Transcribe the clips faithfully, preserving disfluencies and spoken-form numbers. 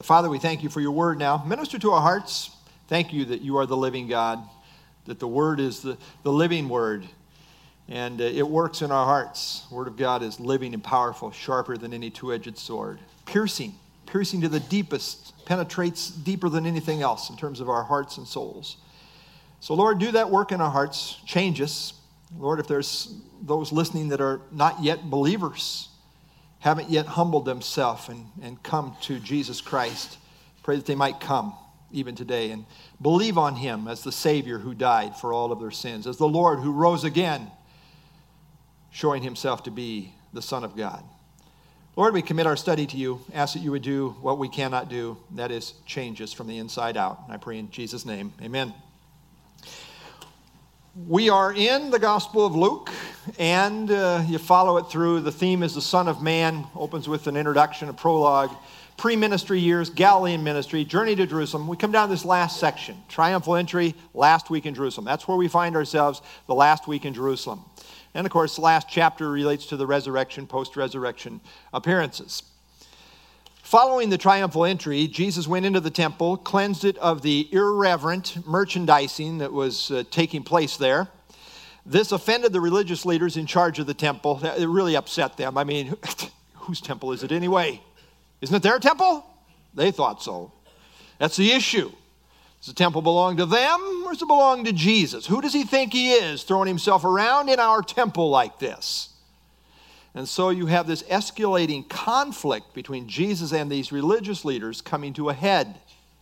Father, we thank you for your word now. Minister to our hearts. Thank you that you are the living God, that the word is the, the living word, and uh, it works in our hearts. The word of God is living and powerful, sharper than any two-edged sword, piercing, piercing to the deepest, penetrates deeper than anything else in terms of our hearts and souls. So, Lord, do that work in our hearts. Change us. Lord, if there's those listening that are not yet believers, haven't yet humbled themselves and, and come to Jesus Christ, pray that they might come even today and believe on him as the Savior who died for all of their sins, as the Lord who rose again, showing himself to be the Son of God. Lord, we commit our study to you, ask that you would do what we cannot do, that is, change us from the inside out. I pray in Jesus' name, amen. We are in the Gospel of Luke, and uh, you follow it through. The theme is the Son of Man, opens with an introduction, a prologue, pre-ministry years, Galilean ministry, journey to Jerusalem. We come down to this last section, triumphal entry, last week in Jerusalem. That's where we find ourselves, the last week in Jerusalem. And of course, the last chapter relates to the resurrection, post-resurrection appearances. Following the triumphal entry, Jesus went into the temple, cleansed it of the irreverent merchandising that was uh, taking place there. This offended the religious leaders in charge of the temple. It really upset them. I mean, whose temple is it anyway? Isn't it their temple? They thought so. That's the issue. Does the temple belong to them or does it belong to Jesus? Who does he think he is, throwing himself around in our temple like this? And so you have this escalating conflict between Jesus and these religious leaders coming to a head.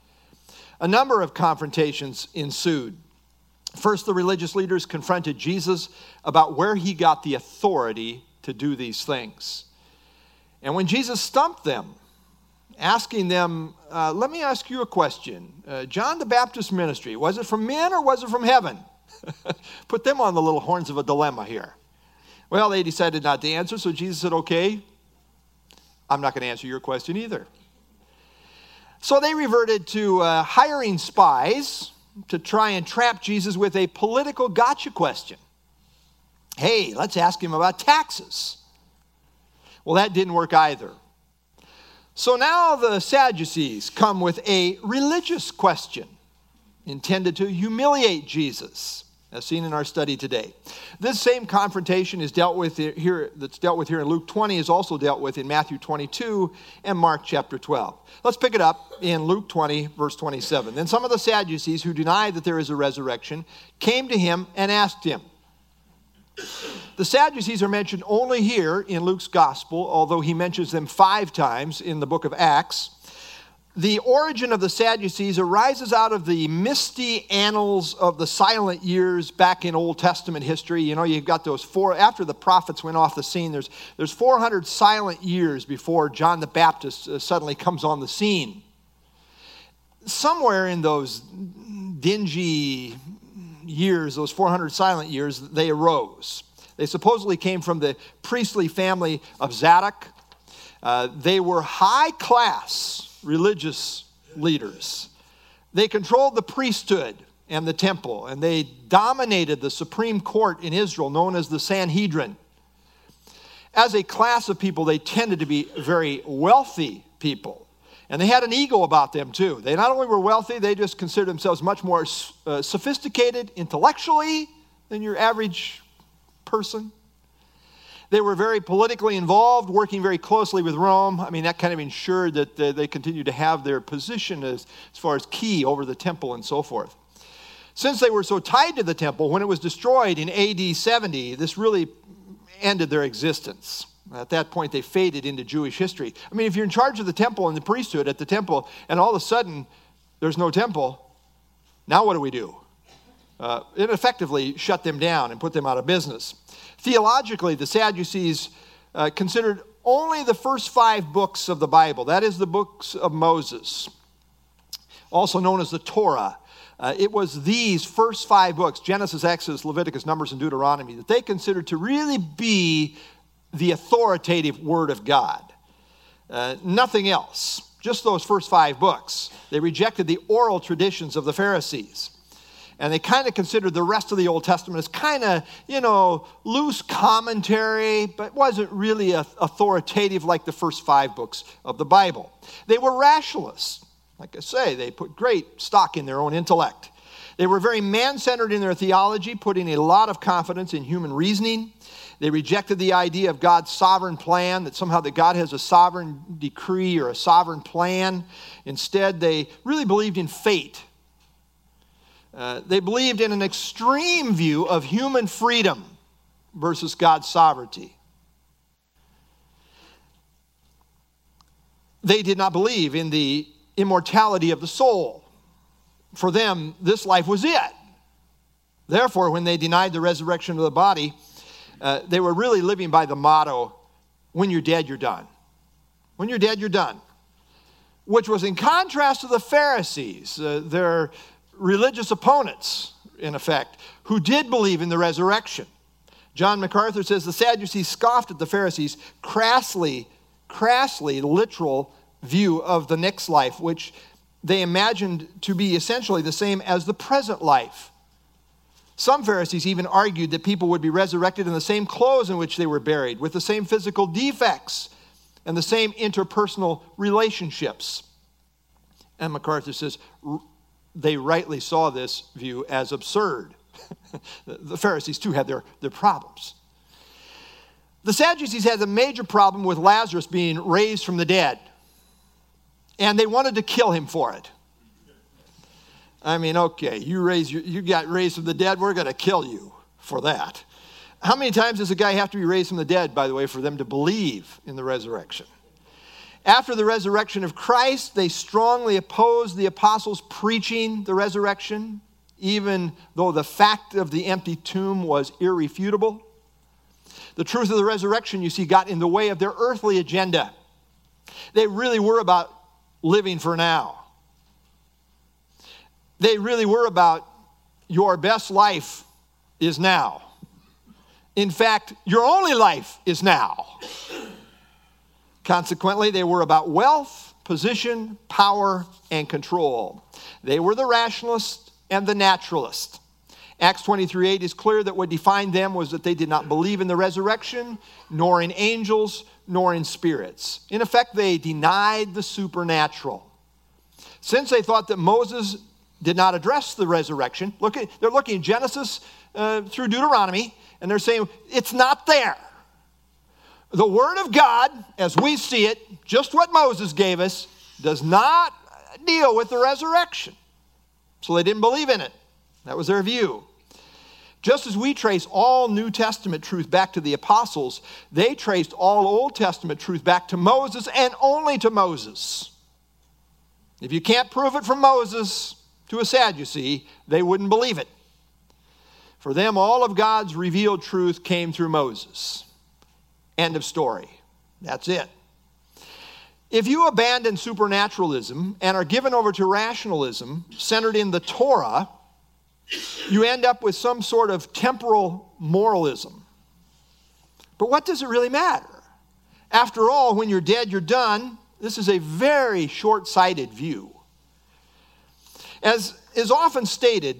A number of confrontations ensued. First, the religious leaders confronted Jesus about where he got the authority to do these things. And when Jesus stumped them, asking them, uh, let me ask you a question. Uh, John the Baptist's ministry, was it from men or was it from heaven? Put them on the little horns of a dilemma here. Well, they decided not to answer, so Jesus said, okay, I'm not going to answer your question either. So they reverted to uh, hiring spies to try and trap Jesus with a political gotcha question. Hey, let's ask him about taxes. Well, that didn't work either. So now the Sadducees come with a religious question intended to humiliate Jesus, as seen in our study today. This same confrontation is dealt with here, that's dealt with here in Luke twenty, is also dealt with in Matthew twenty-two and Mark chapter twelve. Let's pick it up in Luke twenty, verse twenty-seven. Then some of the Sadducees who deny that there is a resurrection came to him and asked him. The Sadducees are mentioned only here in Luke's gospel, although he mentions them five times in the book of Acts. The origin of the Sadducees arises out of the misty annals of the silent years back in Old Testament history. You know, you've got those four, after the prophets went off the scene, there's, there's four hundred silent years before John the Baptist uh, suddenly comes on the scene. Somewhere in those dingy years, those four hundred silent years, they arose. They supposedly came from the priestly family of Zadok. Uh, they were high-class religious leaders. They controlled the priesthood and the temple, and they dominated the supreme court in Israel, known as the Sanhedrin. As a class of people, they tended to be very wealthy people, and they had an ego about them too. They not only were wealthy, they just considered themselves much more uh, sophisticated intellectually than your average person. They were very politically involved, working very closely with Rome. I mean, that kind of ensured that they continued to have their position as, as far as key over the temple and so forth. Since they were so tied to the temple, when it was destroyed in A D seventy, this really ended their existence. At that point, they faded into Jewish history. I mean, if you're in charge of the temple and the priesthood at the temple, and all of a sudden there's no temple, now what do we do? Uh, it effectively shut them down and put them out of business. Theologically, the Sadducees uh, considered only the first five books of the Bible. That is the books of Moses, also known as the Torah. Uh, it was these first five books, Genesis, Exodus, Leviticus, Numbers, and Deuteronomy, that they considered to really be the authoritative Word of God. Uh, nothing else, just those first five books. They rejected the oral traditions of the Pharisees. And they kind of considered the rest of the Old Testament as kind of, you know, loose commentary, but wasn't really a, authoritative like the first five books of the Bible. They were rationalists. Like I say, they put great stock in their own intellect. They were very man-centered in their theology, putting a lot of confidence in human reasoning. They rejected the idea of God's sovereign plan, that somehow that God has a sovereign decree or a sovereign plan. Instead, they really believed in fate. Uh, they believed in an extreme view of human freedom versus God's sovereignty. They did not believe in the immortality of the soul. For them, this life was it. Therefore, when they denied the resurrection of the body, uh, they were really living by the motto, when you're dead, you're done. When you're dead, you're done. Which was in contrast to the Pharisees, uh, their religious opponents, in effect, who did believe in the resurrection. John MacArthur says the Sadducees scoffed at the Pharisees' crassly, crassly literal view of the next life, which they imagined to be essentially the same as the present life. Some Pharisees even argued that people would be resurrected in the same clothes in which they were buried, with the same physical defects and the same interpersonal relationships. And MacArthur says, they rightly saw this view as absurd. The Pharisees, too, had their, their problems. The Sadducees had a major problem with Lazarus being raised from the dead, and they wanted to kill him for it. I mean, okay, you, raise your, you got raised from the dead, we're going to kill you for that. How many times does a guy have to be raised from the dead, by the way, for them to believe in the resurrection? After the resurrection of Christ, they strongly opposed the apostles preaching the resurrection, even though the fact of the empty tomb was irrefutable. The truth of the resurrection, you see, got in the way of their earthly agenda. They really were about living for now. They really were about your best life is now. In fact, your only life is now. Consequently, they were about wealth, position, power, and control. They were the rationalist and the naturalist. Acts twenty-three eight is clear that what defined them was that they did not believe in the resurrection, nor in angels, nor in spirits. In effect, they denied the supernatural. Since they thought that Moses did not address the resurrection, look at, they're looking at Genesis uh, through Deuteronomy, and they're saying, it's not there. The Word of God, as we see it, just what Moses gave us, does not deal with the resurrection. So they didn't believe in it. That was their view. Just as we trace all New Testament truth back to the apostles, they traced all Old Testament truth back to Moses and only to Moses. If you can't prove it from Moses to a Sadducee, they wouldn't believe it. For them, all of God's revealed truth came through Moses. End of story. That's it. If you abandon supernaturalism and are given over to rationalism centered in the Torah, you end up with some sort of temporal moralism. But what does it really matter? After all, when you're dead, you're done. This is a very short-sighted view. As is often stated,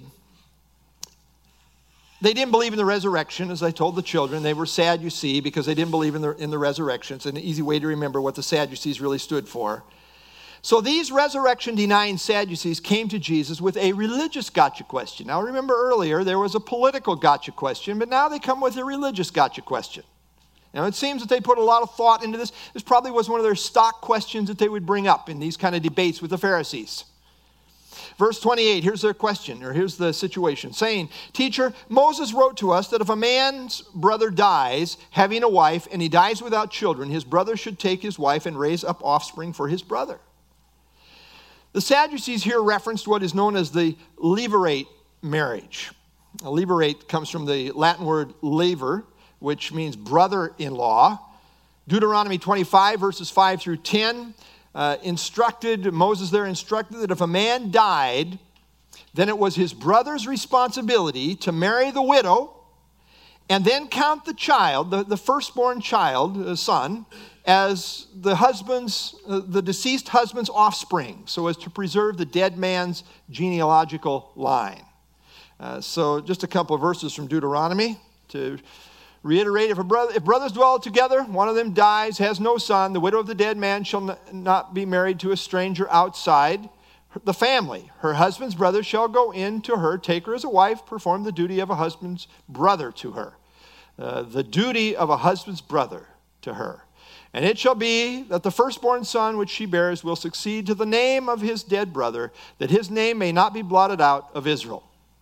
they didn't believe in the resurrection, as I told the children. They were Sadducees because they didn't believe in the, in the resurrection. It's an easy way to remember what the Sadducees really stood for. So these resurrection-denying Sadducees came to Jesus with a religious gotcha question. Now remember earlier, there was a political gotcha question, but now they come with a religious gotcha question. Now it seems that they put a lot of thought into this. This probably was one of their stock questions that they would bring up in these kind of debates with the Pharisees. Verse twenty-eight, here's their question, or here's the situation, saying, Teacher, Moses wrote to us that if a man's brother dies, having a wife, and he dies without children, his brother should take his wife and raise up offspring for his brother. The Sadducees here referenced what is known as the levirate marriage. A levirate comes from the Latin word lever, which means brother-in-law. Deuteronomy twenty-five, verses five through ten, Uh, instructed, Moses there instructed that if a man died, then it was his brother's responsibility to marry the widow and then count the child, the, the firstborn child, the son, as the husband's, uh, the deceased husband's offspring, so as to preserve the dead man's genealogical line. Uh, so just a couple of verses from Deuteronomy to reiterate. If, a brother, if brothers dwell together, one of them dies, has no son, the widow of the dead man shall not be married to a stranger outside the family. Her husband's brother shall go in to her, take her as a wife, perform the duty of a husband's brother to her. Uh, the duty of a husband's brother to her. And it shall be that the firstborn son which she bears will succeed to the name of his dead brother, that his name may not be blotted out of Israel.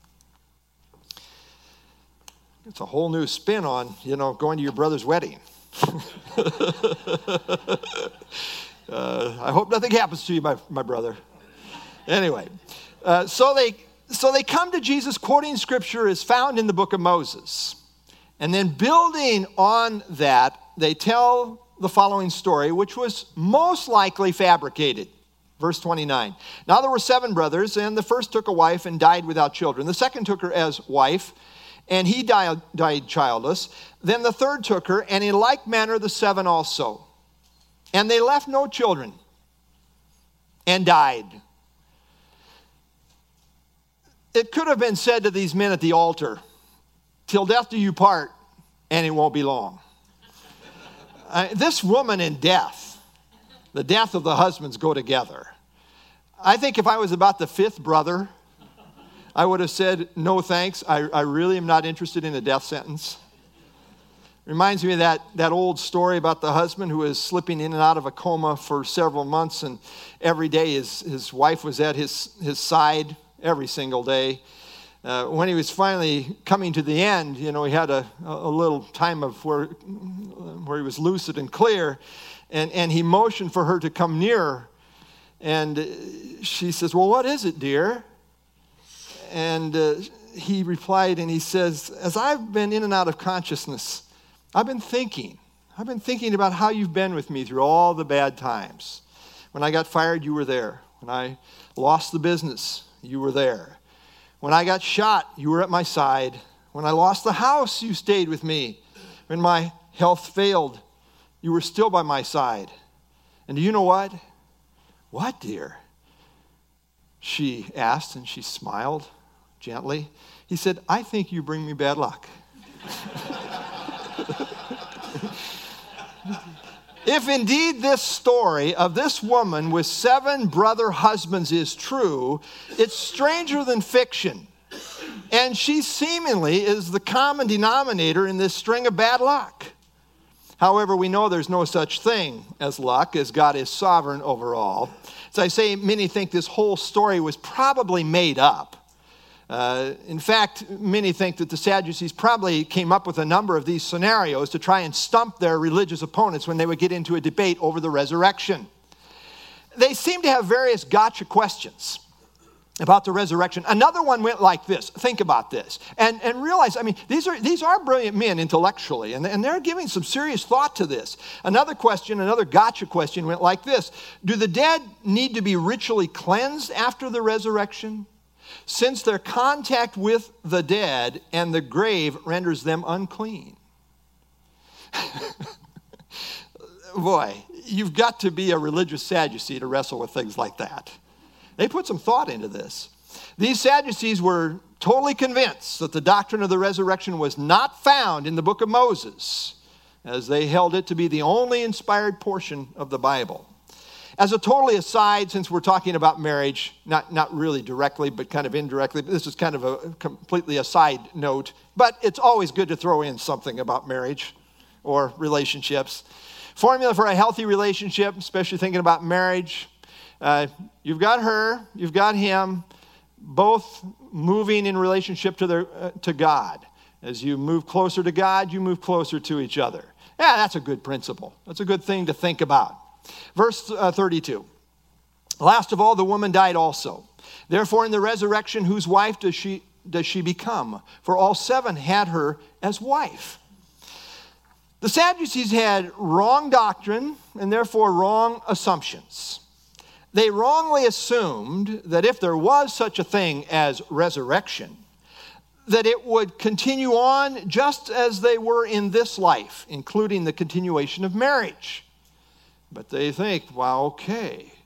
It's a whole new spin on, you know, going to your brother's wedding. uh, I hope nothing happens to you, my, my brother. Anyway, uh, so they so they come to Jesus quoting scripture as found in the book of Moses. And then building on that, they tell the following story, which was most likely fabricated. Verse twenty-nine. Now there were seven brothers, and the first took a wife and died without children. The second took her as wife, and he died, died childless. Then the third took her, and in like manner the seven also. And they left no children, and died. It could have been said to these men at the altar, till death do you part, and it won't be long. Uh, this woman and death, the death of the husbands go together. I think if I was about the fifth brother, I would have said, no thanks, I, I really am not interested in a death sentence. Reminds me of that, that old story about the husband who was slipping in and out of a coma for several months, and every day his, his wife was at his, his side, every single day. Uh, when he was finally coming to the end, you know, he had a, a little time of where, where he was lucid and clear, and, and he motioned for her to come nearer. And she says, well, what is it, dear? And uh, he replied, and he says, as I've been in and out of consciousness, I've been thinking. I've been thinking about how you've been with me through all the bad times. When I got fired, you were there. When I lost the business, you were there. When I got shot, you were at my side. When I lost the house, you stayed with me. When my health failed, you were still by my side. And do you know what? What, dear? She asked, and she smiled gently. He said, I think you bring me bad luck. If indeed this story of this woman with seven brother husbands is true, it's stranger than fiction. And she seemingly is the common denominator in this string of bad luck. However, we know there's no such thing as luck, as God is sovereign over all. As I say, many think this whole story was probably made up. Uh, in fact, many think that the Sadducees probably came up with a number of these scenarios to try and stump their religious opponents when they would get into a debate over the resurrection. They seem to have various gotcha questions about the resurrection. Another one went like this. Think about this. And, and realize, I mean, these are, these are brilliant men intellectually, and, and they're giving some serious thought to this. Another question, another gotcha question went like this. Do the dead need to be ritually cleansed after the resurrection, since their contact with the dead and the grave renders them unclean? Boy, you've got to be a religious Sadducee to wrestle with things like that. They put some thought into this. These Sadducees were totally convinced that the doctrine of the resurrection was not found in the book of Moses, as they held it to be the only inspired portion of the Bible. As a totally aside, since we're talking about marriage, not, not really directly, but kind of indirectly, but this is kind of a completely aside note, but it's always good to throw in something about marriage or relationships. Formula for a healthy relationship, especially thinking about marriage. Uh, you've got her, you've got him, both moving in relationship to, their, uh, to God. As you move closer to God, you move closer to each other. Yeah, that's a good principle. That's a good thing to think about. Verse uh, thirty-two. Last of all, the woman died also. Therefore, in the resurrection, whose wife does she, does she become? For all seven had her as wife. The Sadducees had wrong doctrine and therefore wrong assumptions. They wrongly assumed that if there was such a thing as resurrection, that it would continue on just as they were in this life, including the continuation of marriage. But they think, well, okay,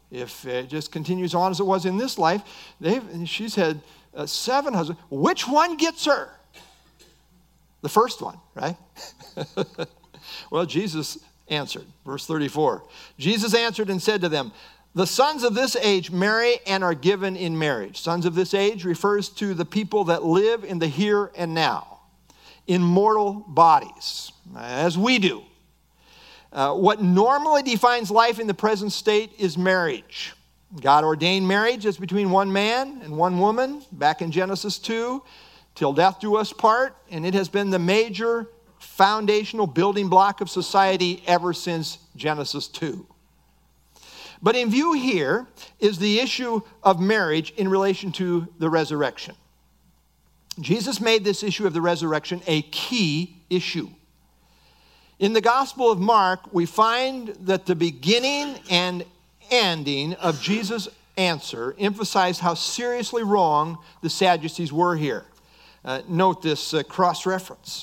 If it just continues on as it was in this life, they've, she's had uh, seven husbands. Which one gets her? The first one, right? Well, Jesus answered. Verse thirty-four. Jesus answered and said to them, the sons of this age marry and are given in marriage. Sons of this age refers to the people that live in the here and now, in mortal bodies, as we do. Uh, what normally defines life in the present state is marriage. God ordained marriage as between one man and one woman back in Genesis two, till death do us part, and it has been the major foundational building block of society ever since Genesis two. But in view here is the issue of marriage in relation to the resurrection. Jesus made this issue of the resurrection a key issue. In the Gospel of Mark, we find that the beginning and ending of Jesus' answer emphasized how seriously wrong the Sadducees were here. Uh, note this uh, cross-reference.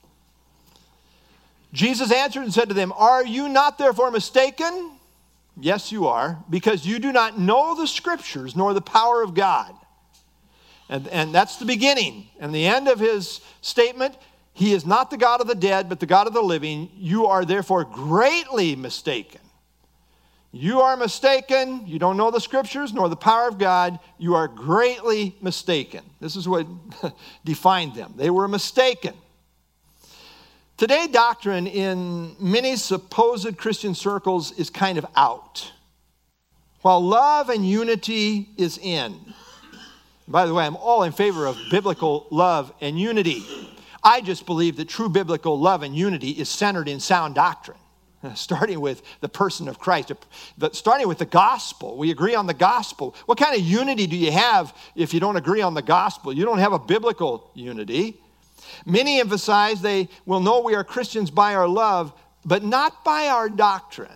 Jesus answered and said to them, are you not therefore mistaken? Yes, you are, because you do not know the Scriptures nor the power of God. And, and that's the beginning. And the end of his statement, he is not the God of the dead, but the God of the living. You are therefore greatly mistaken. You are mistaken. You don't know the Scriptures nor the power of God. You are greatly mistaken. This is what defined them. They were mistaken. Today, doctrine in many supposed Christian circles is kind of out, while love and unity is in. By the way, I'm all in favor of biblical love and unity. I just believe that true biblical love and unity is centered in sound doctrine, starting with the person of Christ, starting with the gospel. We agree on the gospel. What kind of unity do you have if you don't agree on the gospel? You don't have a biblical unity. Many emphasize they will know we are Christians by our love, but not by our doctrine.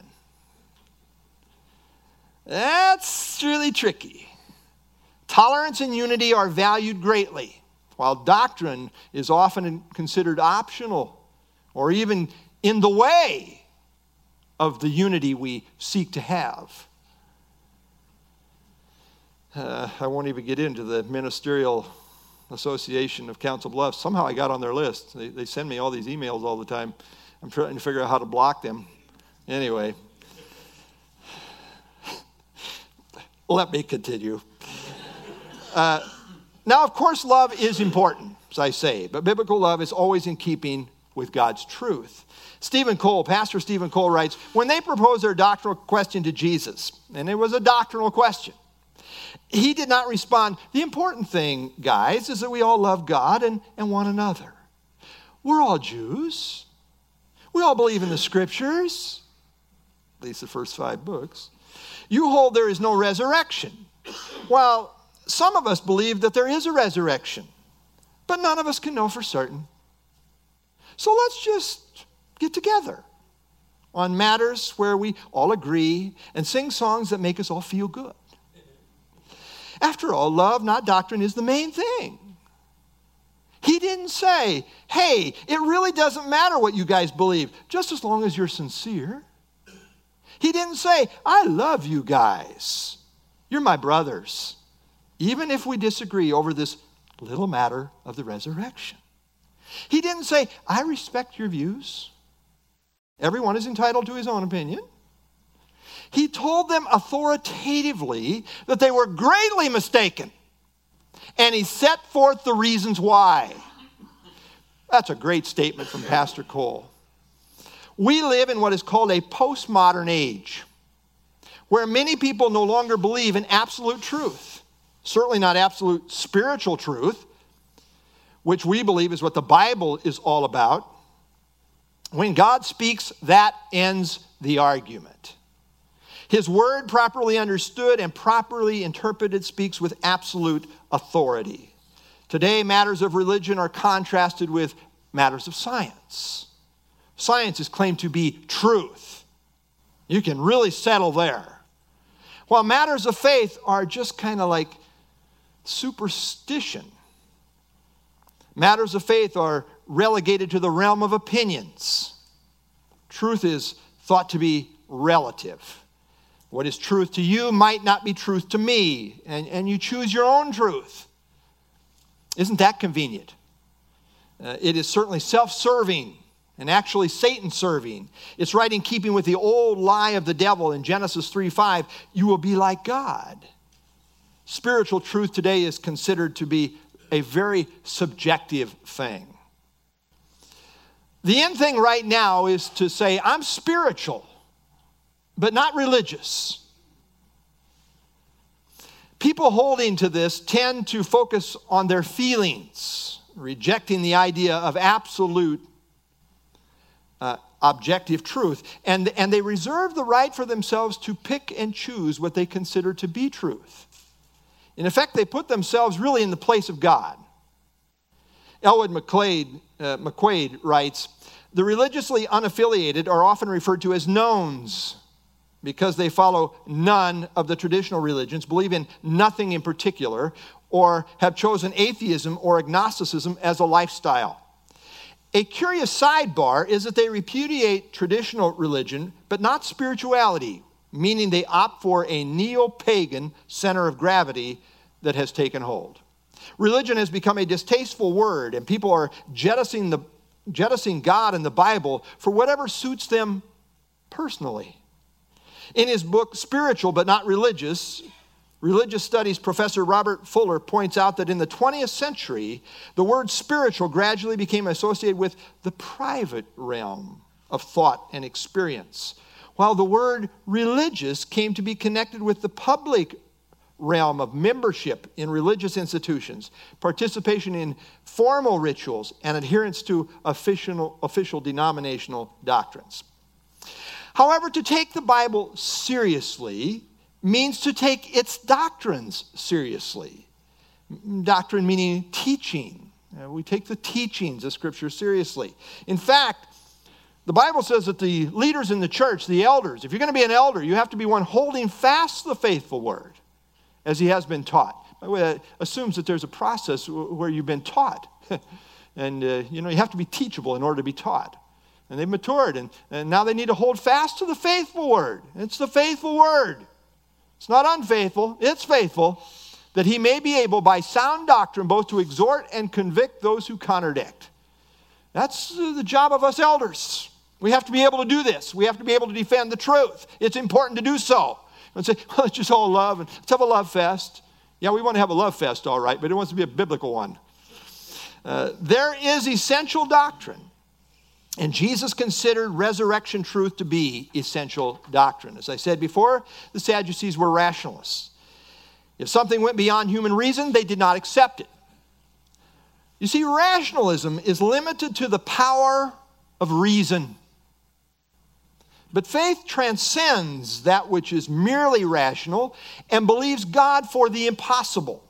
That's really tricky. Tolerance and unity are valued greatly, while doctrine is often considered optional or even in the way of the unity we seek to have. Uh, I won't even get into the Ministerial Association of Council Bluffs. Somehow I got on their list. They, they send me all these emails all the time. I'm trying to figure out how to block them. Anyway, let me continue. Uh, now, of course, love is important, as I say, but biblical love is always in keeping with God's truth. Stephen Cole, Pastor Stephen Cole writes, when they proposed their doctrinal question to Jesus, and it was a doctrinal question, he did not respond, the important thing, guys, is that we all love God and, and one another. We're all Jews. We all believe in the Scriptures, at least the first five books. You hold there is no resurrection. Well, some of us believe that there is a resurrection, but none of us can know for certain. So let's just get together on matters where we all agree and sing songs that make us all feel good. After all, love, not doctrine, is the main thing. He didn't say, hey, it really doesn't matter what you guys believe, just as long as you're sincere. He didn't say, I love you guys. You're my brothers, even if we disagree over this little matter of the resurrection. He didn't say, I respect your views. Everyone is entitled to his own opinion. He told them authoritatively that they were greatly mistaken. And he set forth the reasons why. That's a great statement from Pastor Cole. We live in what is called a postmodern age, where many people no longer believe in absolute truth. Certainly not absolute spiritual truth, which we believe is what the Bible is all about. When God speaks, that ends the argument. His word, properly understood and properly interpreted, speaks with absolute authority. Today, matters of religion are contrasted with matters of science. Science is claimed to be truth. You can really settle there. While matters of faith are just kind of like superstition. Matters of faith are relegated to the realm of opinions. Truth is thought to be relative. What is truth to you might not be truth to me, and, and you choose your own truth. Isn't that convenient? Uh, it is certainly self-serving and actually Satan-serving. It's right in keeping with the old lie of the devil in Genesis three five, you will be like God. Spiritual truth today is considered to be a very subjective thing. The end thing right now is to say, I'm spiritual, but not religious. People holding to this tend to focus on their feelings, rejecting the idea of absolute uh, objective truth. And, and they reserve the right for themselves to pick and choose what they consider to be truth. In effect, they put themselves really in the place of God. Elwood McQuaid, uh, McQuaid writes, the religiously unaffiliated are often referred to as knowns because they follow none of the traditional religions, believe in nothing in particular, or have chosen atheism or agnosticism as a lifestyle. A curious sidebar is that they repudiate traditional religion, but not spirituality, meaning they opt for a neo-pagan center of gravity that has taken hold. Religion has become a distasteful word, and people are jettisoning, the, jettisoning God and the Bible for whatever suits them personally. In his book, Spiritual But Not Religious, religious studies professor Robert Fuller points out that in the twentieth century, the word spiritual gradually became associated with the private realm of thought and experience, while the word religious came to be connected with the public realm of membership in religious institutions, participation in formal rituals, and adherence to official, official denominational doctrines. However, to take the Bible seriously means to take its doctrines seriously. Doctrine meaning teaching. We take the teachings of Scripture seriously. In fact, the Bible says that the leaders in the church, the elders, if you're going to be an elder, you have to be one holding fast the faithful word as he has been taught. By the way, that assumes that there's a process where you've been taught. and, uh, you know, you have to be teachable in order to be taught. And they've matured, and, and now they need to hold fast to the faithful word. It's the faithful word. It's not unfaithful, it's faithful, that he may be able by sound doctrine both to exhort and convict those who contradict. That's the job of us elders. We have to be able to do this. We have to be able to defend the truth. It's important to do so. And say, well, let's just all love, and let's have a love fest. Yeah, we want to have a love fest, all right, but it wants to be a biblical one. Uh, there is essential doctrine. And Jesus considered resurrection truth to be essential doctrine. As I said before, the Sadducees were rationalists. If something went beyond human reason, they did not accept it. You see, rationalism is limited to the power of reason. But faith transcends that which is merely rational and believes God for the impossible.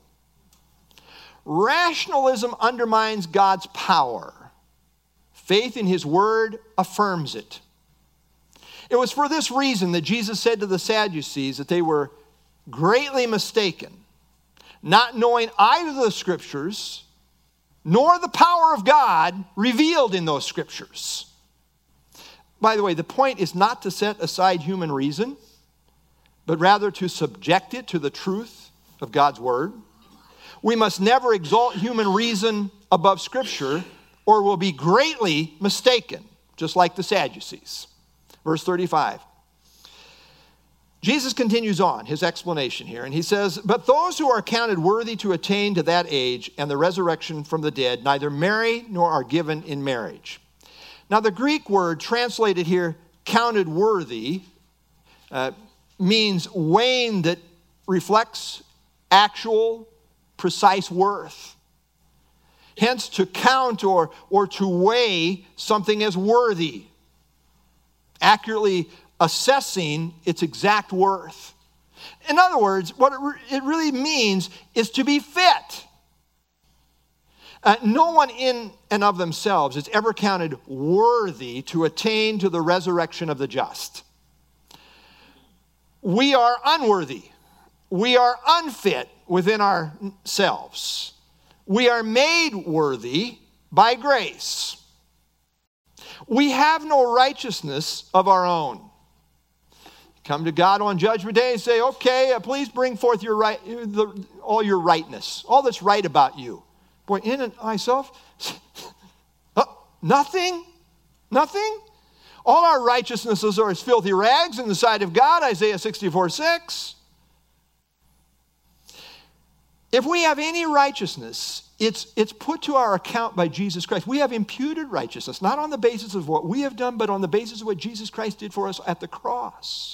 Rationalism undermines God's power. Faith in his word affirms it. It was for this reason that Jesus said to the Sadducees that they were greatly mistaken, not knowing either the scriptures nor the power of God revealed in those scriptures. By the way, the point is not to set aside human reason, but rather to subject it to the truth of God's word. We must never exalt human reason above scripture, or will be greatly mistaken, just like the Sadducees. Verse thirty-five. Jesus continues on his explanation here, and he says, but those who are counted worthy to attain to that age and the resurrection from the dead neither marry nor are given in marriage. Now, the Greek word translated here, counted worthy, uh, means weighing that reflects actual, precise worth. Hence, to count or, or to weigh something as worthy, accurately assessing its exact worth. In other words, what it, re- it really means is to be fit. Uh, no one in and of themselves is ever counted worthy to attain to the resurrection of the just. We are unworthy. We are unfit within ourselves. We are made worthy by grace. We have no righteousness of our own. Come to God on Judgment Day and say, okay, uh, please bring forth your right, the, all your rightness, all that's right about you. Boy, in and myself, oh, nothing, nothing. All our righteousnesses are as filthy rags in the sight of God, Isaiah sixty-four six. If we have any righteousness, it's, it's put to our account by Jesus Christ. We have imputed righteousness, not on the basis of what we have done, but on the basis of what Jesus Christ did for us at the cross.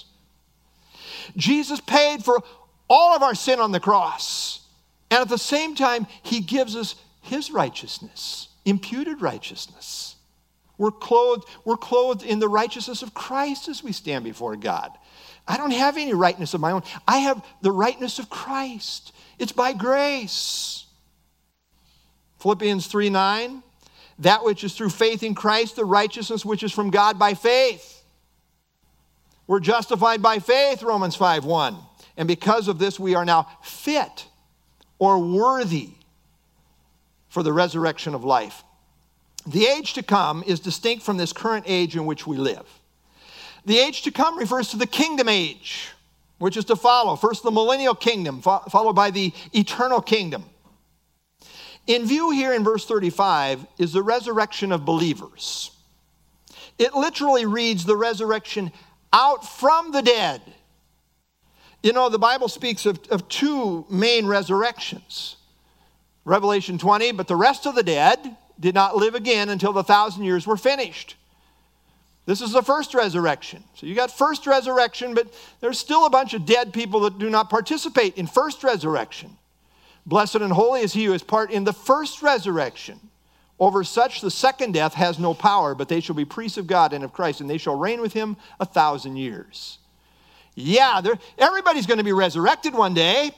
Jesus paid for all of our sin on the cross. And at the same time, he gives us his righteousness, imputed righteousness. We're clothed, we're clothed in the righteousness of Christ as we stand before God. I don't have any rightness of my own. I have the rightness of Christ. It's by grace. Philippians three nine, that which is through faith in Christ, the righteousness which is from God by faith. We're justified by faith, Romans five one. And because of this, we are now fit or worthy for the resurrection of life. The age to come is distinct from this current age in which we live. The age to come refers to the kingdom age, which is to follow. First, the millennial kingdom, fo- followed by the eternal kingdom. In view here in verse thirty-five is the resurrection of believers. It literally reads the resurrection out from the dead. You know, the Bible speaks of, of two main resurrections. Revelation twenty, but the rest of the dead did not live again until the thousand years were finished. This is the first resurrection. So you got first resurrection, but there's still a bunch of dead people that do not participate in first resurrection. Blessed and holy is he who has part in the first resurrection. Over such the second death has no power, but they shall be priests of God and of Christ, and they shall reign with him a thousand years. Yeah, everybody's going to be resurrected one day,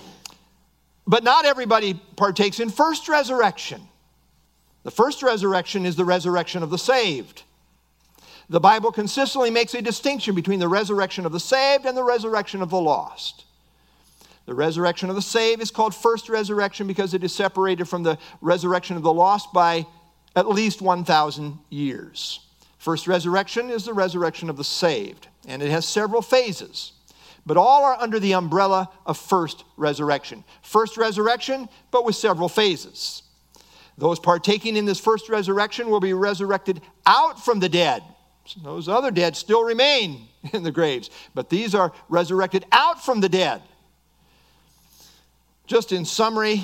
but not everybody partakes in first resurrection. The first resurrection is the resurrection of the saved. The Bible consistently makes a distinction between the resurrection of the saved and the resurrection of the lost. The resurrection of the saved is called first resurrection because it is separated from the resurrection of the lost by at least one thousand years. First resurrection is the resurrection of the saved, and it has several phases, but all are under the umbrella of first resurrection. First resurrection, but with several phases. Those partaking in this first resurrection will be resurrected out from the dead. Those other dead still remain in the graves, but these are resurrected out from the dead. Just in summary,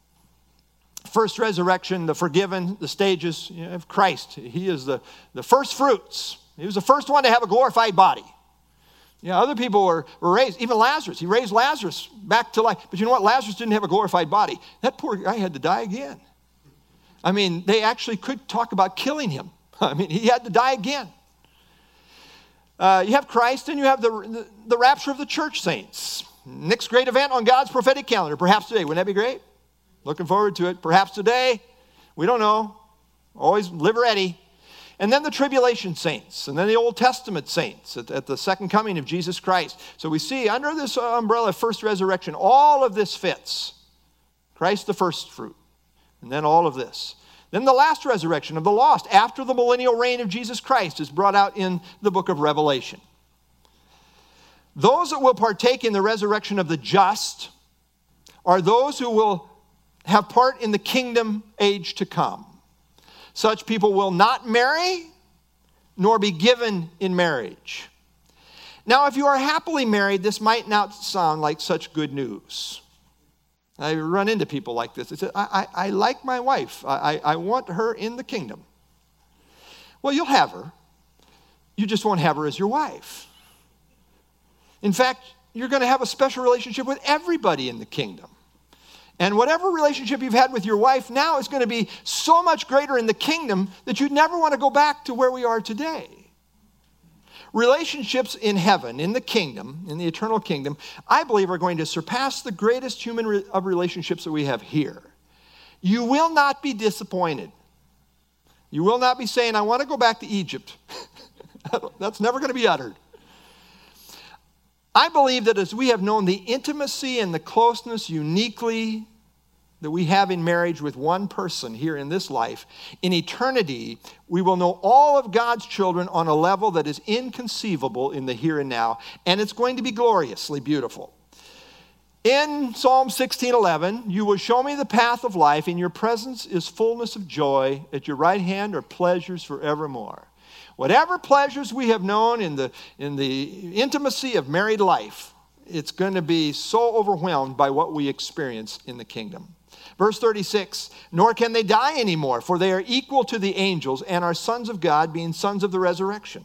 first resurrection, the forgiven, the stages you know, of Christ. He is the, the first fruits. He was the first one to have a glorified body. You know, other people were, were raised, even Lazarus. He raised Lazarus back to life. But you know what? Lazarus didn't have a glorified body. That poor guy had to die again. I mean, they actually could talk about killing him. I mean, he had to die again. Uh, you have Christ and you have the, the, the rapture of the church saints. Next great event on God's prophetic calendar, perhaps today. Wouldn't that be great? Looking forward to it. Perhaps today. We don't know. Always live ready. And then the tribulation saints. And then the Old Testament saints at, at the second coming of Jesus Christ. So we see under this umbrella of first resurrection, all of this fits. Christ the first fruit. And then all of this. Then the last resurrection of the lost after the millennial reign of Jesus Christ is brought out in the book of Revelation. Those that will partake in the resurrection of the just are those who will have part in the kingdom age to come. Such people will not marry nor be given in marriage. Now, if you are happily married, this might not sound like such good news. I run into people like this. They say, I, I, I like my wife. I, I, I want her in the kingdom. Well, you'll have her. You just won't have her as your wife. In fact, you're going to have a special relationship with everybody in the kingdom. And whatever relationship you've had with your wife now is going to be so much greater in the kingdom that you'd never want to go back to where we are today. Relationships in heaven, in the kingdom, in the eternal kingdom, I believe are going to surpass the greatest human re- of relationships that we have here. You will not be disappointed. You will not be saying, I want to go back to Egypt. That's never going to be uttered. I believe that as we have known the intimacy and the closeness uniquely that we have in marriage with one person here in this life, in eternity, we will know all of God's children on a level that is inconceivable in the here and now, and it's going to be gloriously beautiful. In Psalm sixteen eleven, you will show me the path of life. In your presence is fullness of joy. At your right hand are pleasures forevermore. Whatever pleasures we have known in the, in the intimacy of married life, it's going to be so overwhelmed by what we experience in the kingdom. Verse thirty-six, nor can they die anymore, for they are equal to the angels and are sons of God, being sons of the resurrection.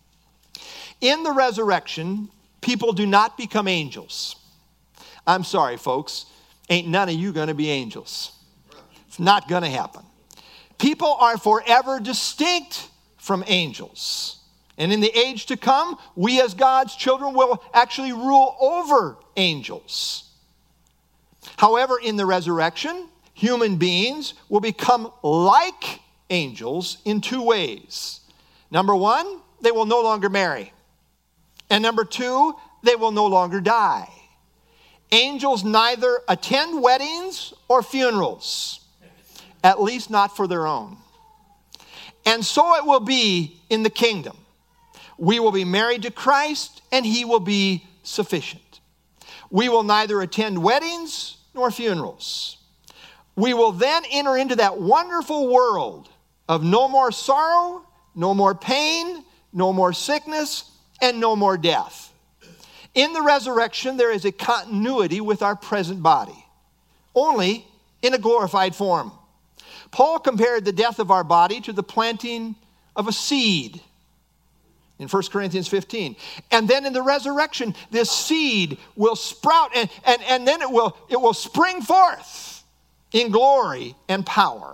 In the resurrection, people do not become angels. I'm sorry, folks, ain't none of you going to be angels. It's not going to happen. People are forever distinct from angels. And in the age to come, we as God's children will actually rule over angels. However, in the resurrection, human beings will become like angels in two ways. Number one, they will no longer marry. And number two, they will no longer die. Angels neither attend weddings or funerals, at least not for their own. And so it will be in the kingdom. We will be married to Christ, and he will be sufficient. We will neither attend weddings nor funerals. We will then enter into that wonderful world of no more sorrow, no more pain, no more sickness, and no more death. In the resurrection, there is a continuity with our present body, only in a glorified form. Paul compared the death of our body to the planting of a seed in First Corinthians fifteen. And then in the resurrection, this seed will sprout and, and, and then it will, it will spring forth in glory and power.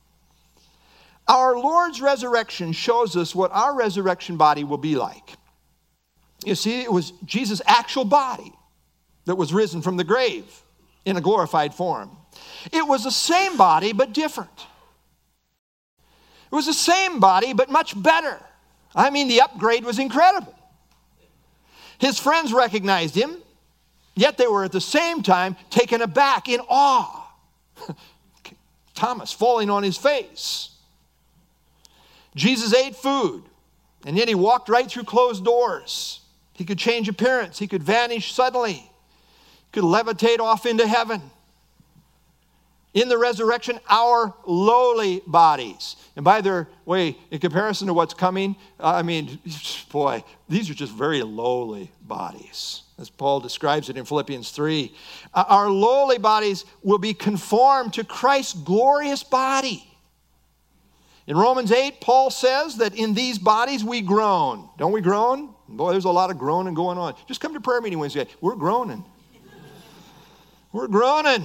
Our Lord's resurrection shows us what our resurrection body will be like. You see, it was Jesus' actual body that was risen from the grave in a glorified form. It was the same body, but different. It was the same body, but much better. I mean, the upgrade was incredible. His friends recognized him, yet they were at the same time taken aback in awe. Thomas falling on his face. Jesus ate food, and yet he walked right through closed doors. He could change appearance. He could vanish suddenly. He could levitate off into heaven. In the resurrection, our lowly bodies. And by the way, in comparison to what's coming, I mean, boy, these are just very lowly bodies, as Paul describes it in Philippians three. Our lowly bodies will be conformed to Christ's glorious body. In Romans eight, Paul says that in these bodies we groan. Don't we groan? Boy, there's a lot of groaning going on. Just come to prayer meeting Wednesday. We're groaning. We're groaning.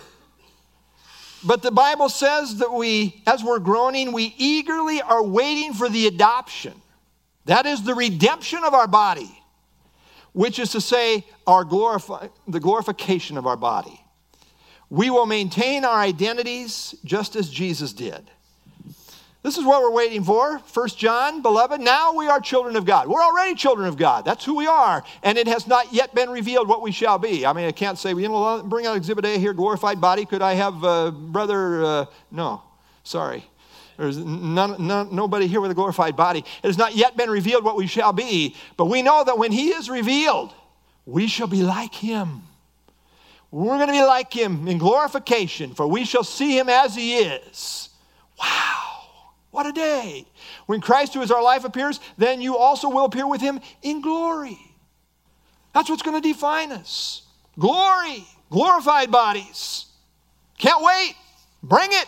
But the Bible says that we, as we're groaning, we eagerly are waiting for the adoption. That is the redemption of our body, which is to say, our glorify, the glorification of our body. We will maintain our identities just as Jesus did. This is what we're waiting for. First John, beloved, now we are children of God. We're already children of God. That's who we are. And it has not yet been revealed what we shall be. I mean, I can't say, well, you know, bring out Exhibit A here, glorified body. Could I have uh, brother? Uh, no, sorry. There's none, none, nobody here with a glorified body. It has not yet been revealed what we shall be. But we know that when he is revealed, we shall be like him. We're going to be like him in glorification, for we shall see him as he is. Wow. What a day. When Christ, who is our life, appears, then you also will appear with him in glory. That's what's going to define us. Glory, glorified bodies. Can't wait. Bring it.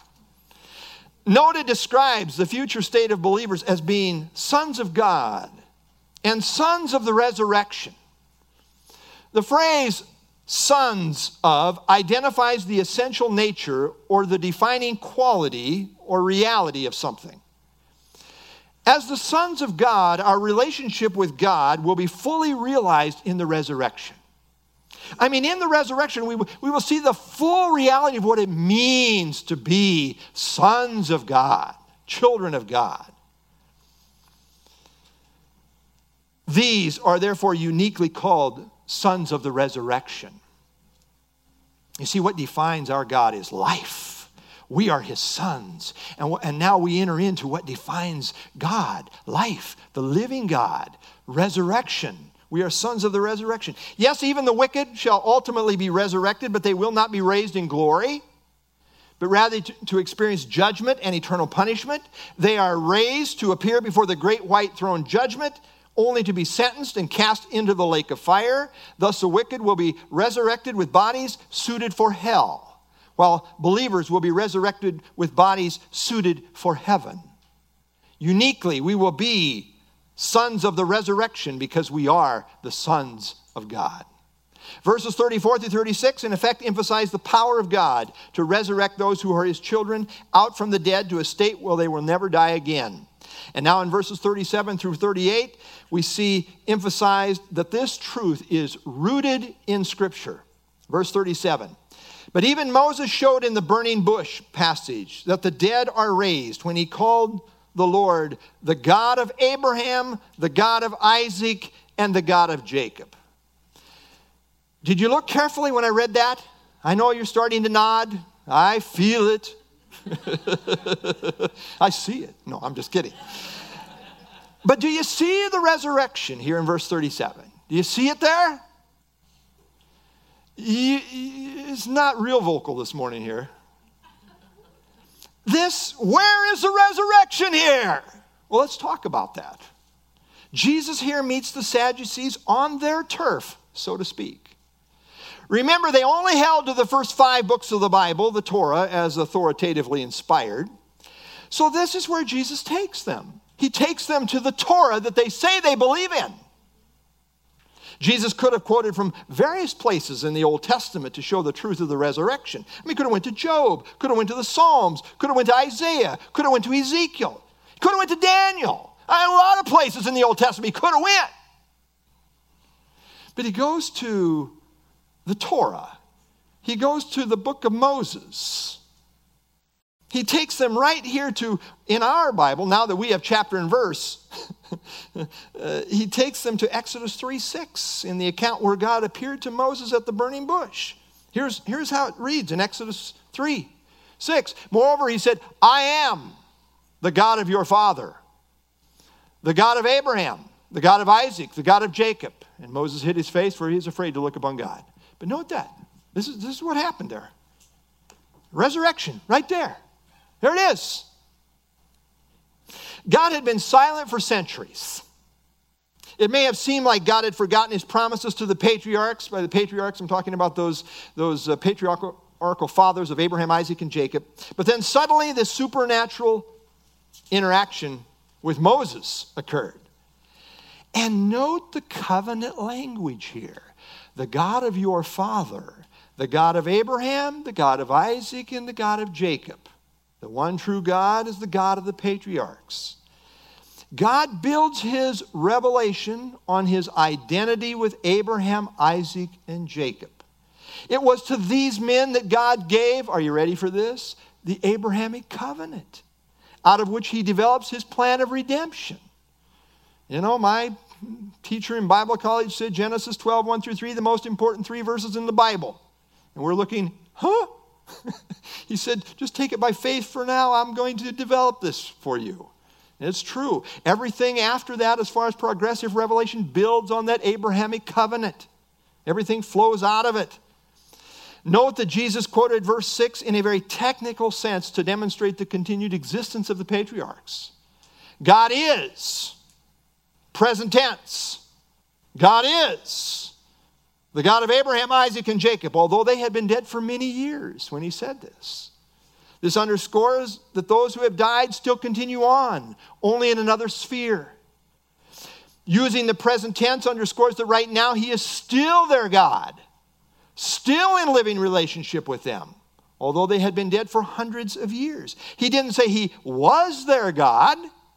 Note it describes the future state of believers as being sons of God and sons of the resurrection. The phrase sons of identifies the essential nature or the defining quality or reality of something. As the sons of God, our relationship with God will be fully realized in the resurrection. I mean, in the resurrection, we, we will see the full reality of what it means to be sons of God, children of God. These are therefore uniquely called sons of the resurrection. You see, what defines our God is life. We are his sons. And, and now we enter into what defines God, life, the living God, resurrection. We are sons of the resurrection. Yes, even the wicked shall ultimately be resurrected, but they will not be raised in glory, but rather to, to experience judgment and eternal punishment. They are raised to appear before the great white throne judgment, only to be sentenced and cast into the lake of fire. Thus the wicked will be resurrected with bodies suited for hell, while believers will be resurrected with bodies suited for heaven. Uniquely, we will be sons of the resurrection because we are the sons of God. Verses thirty-four through thirty-six, in effect, emphasize the power of God to resurrect those who are his children out from the dead to a state where they will never die again. And now in verses thirty-seven through thirty-eight, we see emphasized that this truth is rooted in Scripture. Verse thirty-seven, but even Moses showed in the burning bush passage that the dead are raised when he called the Lord the God of Abraham, the God of Isaac, and the God of Jacob. Did you look carefully when I read that? I know you're starting to nod. I feel it. I see it. No, I'm just kidding. But do you see the resurrection here in verse thirty-seven? Do you see it there? It's not real vocal this morning here. This, where is the resurrection here? Well, let's talk about that. Jesus here meets the Sadducees on their turf, so to speak. Remember, they only held to the first five books of the Bible, the Torah, as authoritatively inspired. So this is where Jesus takes them. He takes them to the Torah that they say they believe in. Jesus could have quoted from various places in the Old Testament to show the truth of the resurrection. I mean, he could have went to Job, could have went to the Psalms, could have went to Isaiah, could have went to Ezekiel, could have went to Daniel. I, a lot of places in the Old Testament he could have went. But he goes to the Torah. He goes to the book of Moses. He takes them right here to, in our Bible, now that we have chapter and verse, uh, he takes them to Exodus three six in the account where God appeared to Moses at the burning bush. Here's, here's how it reads in Exodus three six. Moreover, he said, I am the God of your father, the God of Abraham, the God of Isaac, the God of Jacob. And Moses hid his face, for he is afraid to look upon God. But note that. This is, this is what happened there. Resurrection, right there. There it is. God had been silent for centuries. It may have seemed like God had forgotten his promises to the patriarchs. By the patriarchs, I'm talking about those, those uh, patriarchal fathers of Abraham, Isaac, and Jacob. But then suddenly this supernatural interaction with Moses occurred. And note the covenant language here. The God of your father, the God of Abraham, the God of Isaac, and the God of Jacob. The one true God is the God of the patriarchs. God builds his revelation on his identity with Abraham, Isaac, and Jacob. It was to these men that God gave, are you ready for this? The Abrahamic covenant, out of which he develops his plan of redemption. You know, my teacher in Bible college said Genesis twelve, one through three, the most important three verses in the Bible. And we're looking, huh? He said, just take it by faith for now. I'm going to develop this for you. And it's true. Everything after that, as far as progressive revelation, builds on that Abrahamic covenant. Everything flows out of it. Note that Jesus quoted verse six in a very technical sense to demonstrate the continued existence of the patriarchs. God is, present tense. God is the God of Abraham, Isaac, and Jacob, although they had been dead for many years when he said this. This underscores that those who have died still continue on, only in another sphere. Using the present tense underscores that right now he is still their God, still in living relationship with them, although they had been dead for hundreds of years. He didn't say he was their God,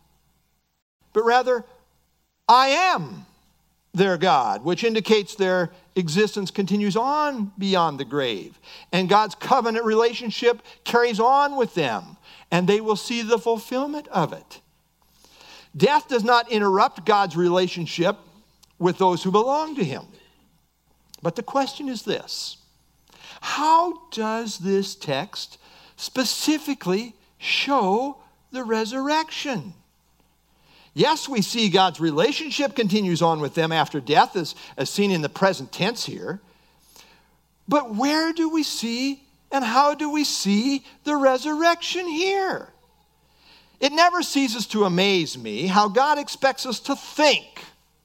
but rather, I am their God, which indicates their existence continues on beyond the grave. And God's covenant relationship carries on with them, and they will see the fulfillment of it. Death does not interrupt God's relationship with those who belong to him. But the question is this: How does this text specifically show the resurrection? Yes, we see God's relationship continues on with them after death, as, as seen in the present tense here. But where do we see and how do we see the resurrection here? It never ceases to amaze me how God expects us to think,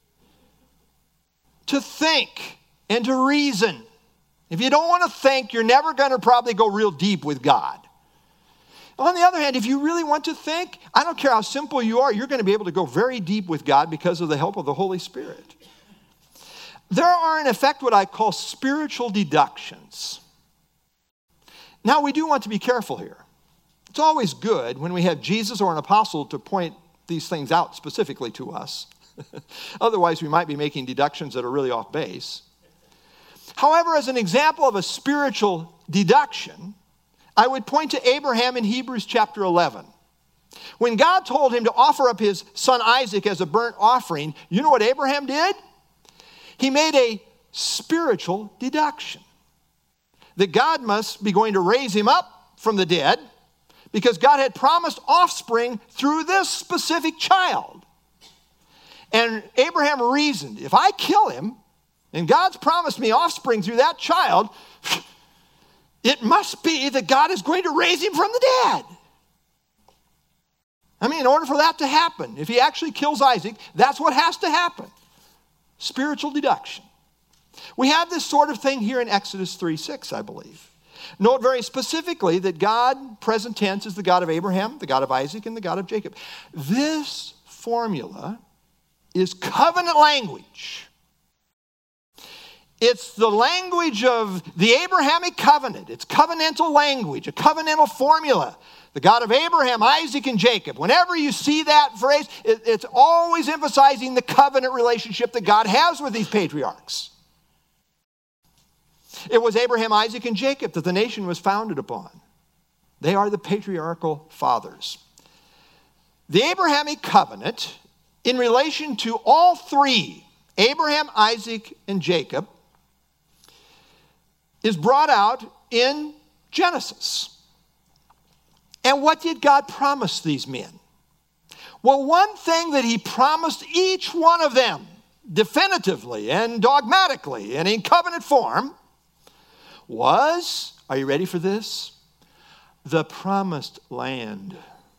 to think and to reason. If you don't want to think, you're never going to probably go real deep with God. On the other hand, if you really want to think, I don't care how simple you are, you're going to be able to go very deep with God because of the help of the Holy Spirit. There are, in effect, what I call spiritual deductions. Now, we do want to be careful here. It's always good when we have Jesus or an apostle to point these things out specifically to us. Otherwise, we might be making deductions that are really off base. However, as an example of a spiritual deduction, I would point to Abraham in Hebrews chapter eleven. When God told him to offer up his son Isaac as a burnt offering, you know what Abraham did? He made a spiritual deduction that God must be going to raise him up from the dead because God had promised offspring through this specific child. And Abraham reasoned, if I kill him, and God's promised me offspring through that child, it must be that God is going to raise him from the dead. I mean, in order for that to happen, if he actually kills Isaac, that's what has to happen. Spiritual deduction. We have this sort of thing here in Exodus three six, I believe. Note very specifically that God, present tense, is the God of Abraham, the God of Isaac, and the God of Jacob. This formula is covenant language. It's the language of the Abrahamic covenant. It's covenantal language, a covenantal formula. The God of Abraham, Isaac, and Jacob. Whenever you see that phrase, it, it's always emphasizing the covenant relationship that God has with these patriarchs. It was Abraham, Isaac, and Jacob that the nation was founded upon. They are the patriarchal fathers. The Abrahamic covenant, in relation to all three, Abraham, Isaac, and Jacob, is brought out in Genesis. And what did God promise these men? Well, one thing that he promised each one of them definitively and dogmatically and in covenant form was, are you ready for this? The promised land.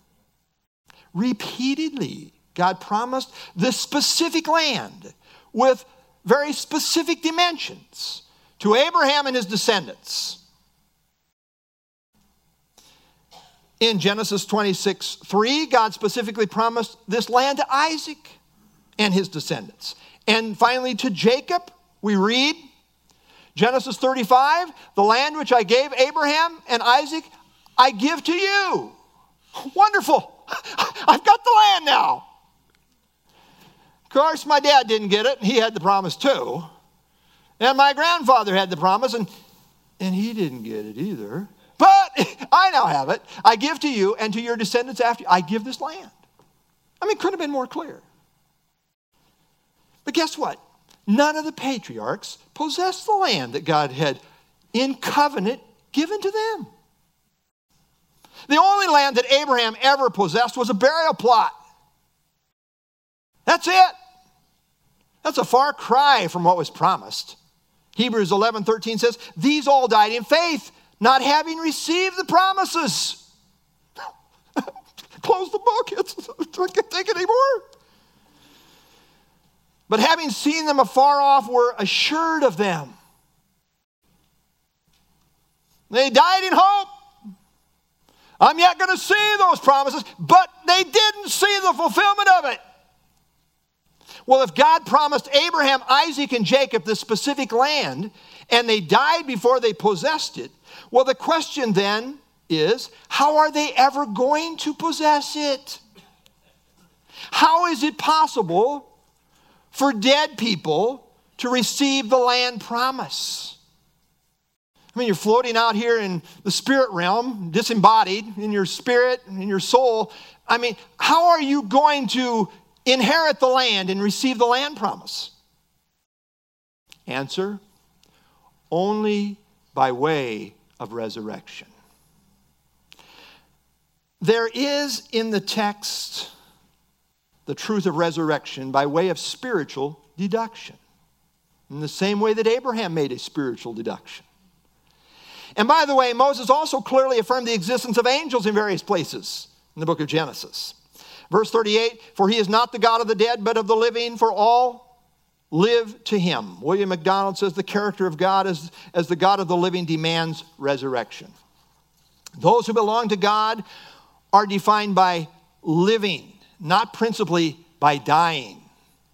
Repeatedly, God promised this specific land with very specific dimensions to Abraham and his descendants. In Genesis twenty-six three, God specifically promised this land to Isaac and his descendants. And finally to Jacob, we read, Genesis thirty-five, the land which I gave Abraham and Isaac, I give to you. Wonderful. I've got the land now. Of course, my dad didn't get it. He had the promise too. And my grandfather had the promise, and, and he didn't get it either. But I now have it. I give to you and to your descendants after you. I give this land. I mean, it couldn't have been more clear. But guess what? None of the patriarchs possessed the land that God had in covenant given to them. The only land that Abraham ever possessed was a burial plot. That's it. That's a far cry from what was promised. Hebrews eleven thirteen says, these all died in faith, not having received the promises. Close the book. It's, I can't take it anymore. But having seen them afar off, were assured of them. They died in hope. I'm yet going to see those promises, but they didn't see the fulfillment of it. Well, if God promised Abraham, Isaac, and Jacob this specific land, and they died before they possessed it, well, the question then is, how are they ever going to possess it? How is it possible for dead people to receive the land promise? I mean, you're floating out here in the spirit realm, disembodied in your spirit, in your soul. I mean, how are you going to inherit the land and receive the land promise? Answer, only by way of resurrection. There is in the text the truth of resurrection by way of spiritual deduction, in the same way that Abraham made a spiritual deduction. And by the way, Moses also clearly affirmed the existence of angels in various places in the book of Genesis. Verse thirty-eight, for he is not the God of the dead, but of the living, for all live to him. William MacDonald says the character of God as, as the God of the living demands resurrection. Those who belong to God are defined by living, not principally by dying.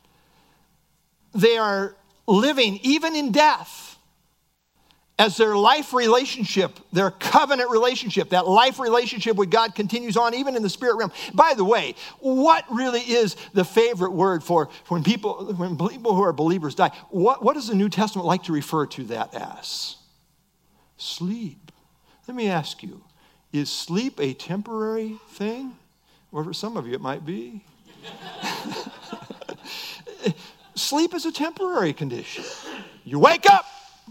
They are living even in death, as their life relationship, their covenant relationship, that life relationship with God continues on even in the spirit realm. By the way, what really is the favorite word for when people, when people who are believers die? What, what does the New Testament like to refer to that as? Sleep. Let me ask you, is sleep a temporary thing? Or for some of you it might be. Sleep is a temporary condition. You wake up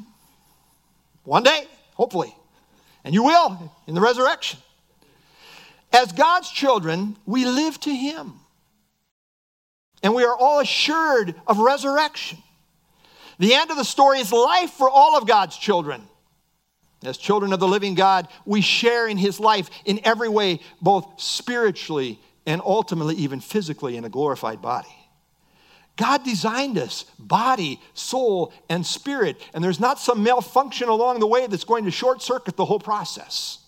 one day, hopefully, and you will in the resurrection. As God's children, we live to him. And we are all assured of resurrection. The end of the story is life for all of God's children. As children of the living God, we share in his life in every way, both spiritually and ultimately even physically in a glorified body. God designed us, body, soul, and spirit, and there's not some malfunction along the way that's going to short-circuit the whole process.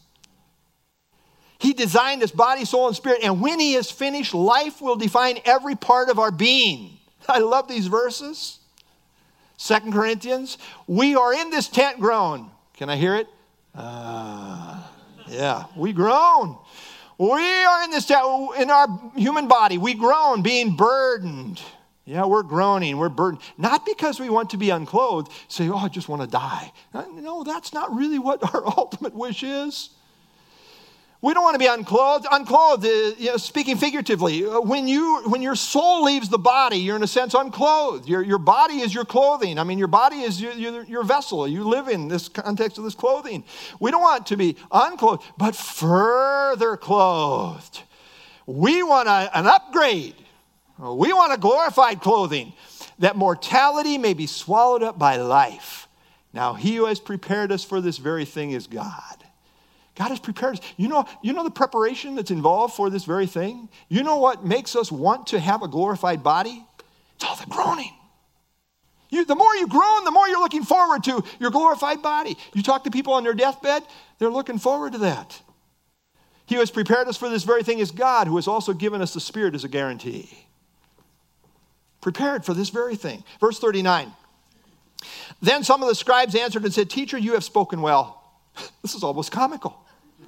He designed us, body, soul, and spirit, and when he is finished, life will define every part of our being. I love these verses. Second Corinthians, we are in this tent groan. Can I hear it? Uh, yeah, we groan. We are in this tent, in our human body, we groan, being burdened. Yeah, we're groaning, we're burdened. Not because we want to be unclothed, say, oh, I just want to die. No, that's not really what our ultimate wish is. We don't want to be unclothed. Unclothed, uh, you know, speaking figuratively, when you when your soul leaves the body, you're in a sense unclothed. Your, your body is your clothing. I mean, your body is your, your, your vessel. You live in this context of this clothing. We don't want to be unclothed, but further clothed. We want a, an upgrade. We want a glorified clothing, that mortality may be swallowed up by life. Now, he who has prepared us for this very thing is God. God has prepared us. You know, you know the preparation that's involved for this very thing? You know what makes us want to have a glorified body? It's all the groaning. You, the more you groan, the more you're looking forward to your glorified body. You talk to people on their deathbed, they're looking forward to that. He who has prepared us for this very thing is God, who has also given us the Spirit as a guarantee. Prepared for this very thing. Verse thirty-nine. Then some of the scribes answered and said, Teacher, you have spoken well. This is almost comical.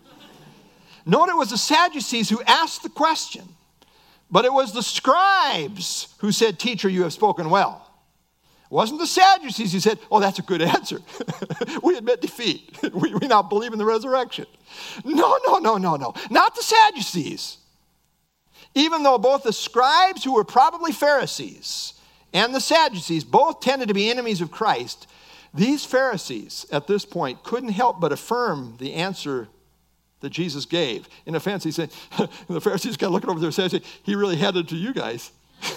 Note it was the Sadducees who asked the question, but it was the scribes who said, Teacher, you have spoken well. It wasn't the Sadducees who said, oh, that's a good answer. We admit defeat. we, we now believe in the resurrection. No, no, no, no, no. Not the Sadducees. Even though both the scribes, who were probably Pharisees, and the Sadducees both tended to be enemies of Christ, these Pharisees at this point couldn't help but affirm the answer that Jesus gave. In offense, he said, the Pharisees got looking over there and said, he really had it to you guys.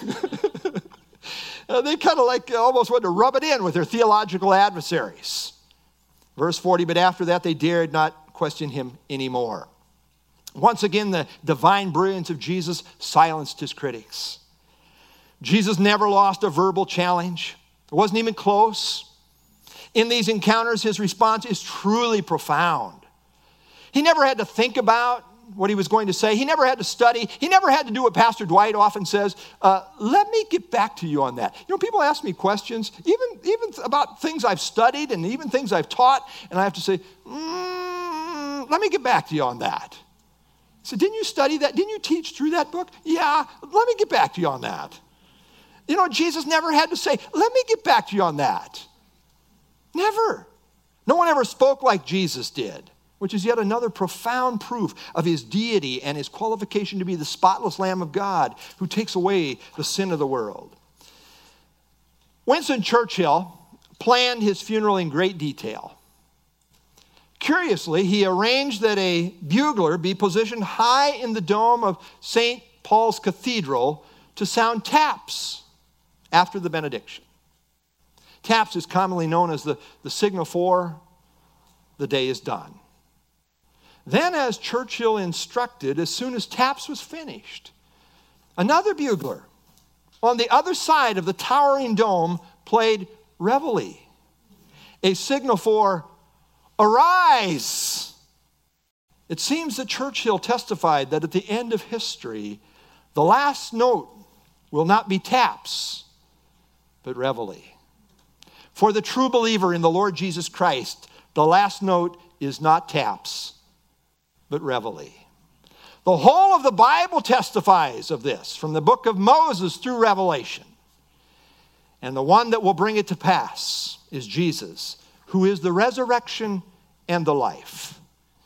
uh, they kind of like almost wanted to rub it in with their theological adversaries. Verse forty, but after that they dared not question him anymore. Once again, the divine brilliance of Jesus silenced his critics. Jesus never lost a verbal challenge. It wasn't even close. In these encounters, his response is truly profound. He never had to think about what he was going to say. He never had to study. He never had to do what Pastor Dwight often says, uh, let me get back to you on that. You know, people ask me questions, even, even about things I've studied and even things I've taught, and I have to say, mm, let me get back to you on that. So didn't you study that? Didn't you teach through that book? Yeah, let me get back to you on that. You know, Jesus never had to say, let me get back to you on that. Never. No one ever spoke like Jesus did, which is yet another profound proof of his deity and his qualification to be the spotless Lamb of God who takes away the sin of the world. Winston Churchill planned his funeral in great detail. Curiously, he arranged that a bugler be positioned high in the dome of Saint Paul's Cathedral to sound taps after the benediction. Taps is commonly known as the, the signal for the day is done. Then, as Churchill instructed, as soon as taps was finished, another bugler on the other side of the towering dome played Reveille, a signal for arise. It seems that Churchill testified that at the end of history, the last note will not be taps, but Reveille. For the true believer in the Lord Jesus Christ, the last note is not taps, but Reveille. The whole of the Bible testifies of this, from the book of Moses through Revelation. And the one that will bring it to pass is Jesus, who is the resurrection and the life.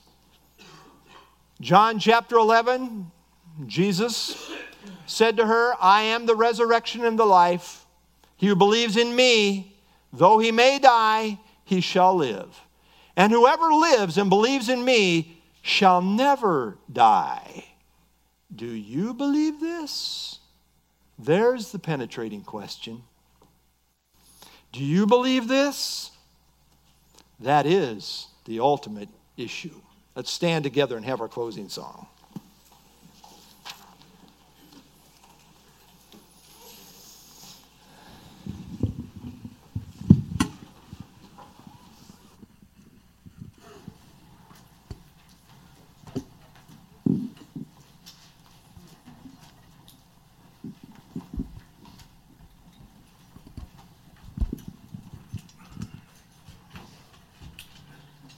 John chapter eleven, Jesus said to her, I am the resurrection and the life. He who believes in me, though he may die, he shall live. And whoever lives and believes in me shall never die. Do you believe this? There's the penetrating question. Do you believe this? That is the ultimate issue. Let's stand together and have our closing song.